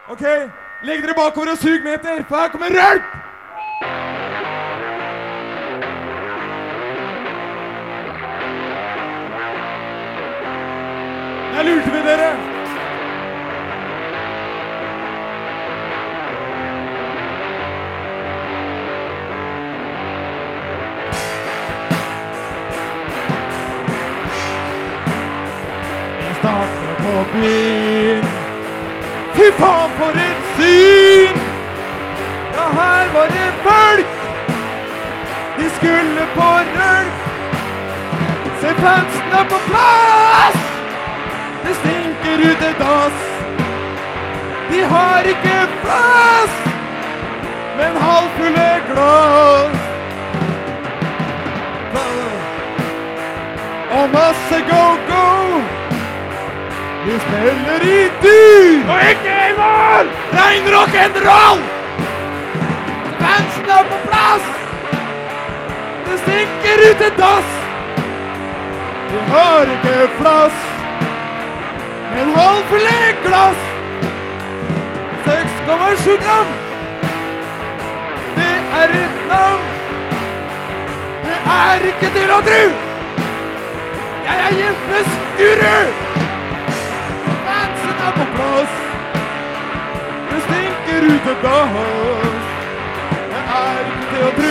Ok, legg dere bakover og sug meter, for her kommer rølp! Der lurte vi dere! Vi starter på byen. Fy faen for et syn! Ja, her var det folk! De skulle på rølp! Se, fansen er på plass! Det stinker ut et dass! De har ikke plass! Men halvfulle glass! Og masse go-go! Vi spiller i dur! Og ikke i mål! Rein rock'n'roll! Fansen er på plass! Det stinker ut et dass! Vi har ikke plass! Men halvfulle glass! 6,7 gram! Det er et navn! Det er ikke til å tro! Jeg er Jeffes guru! Fansen er på plass! Det stinker ut et dass! Det er ikke til å tro!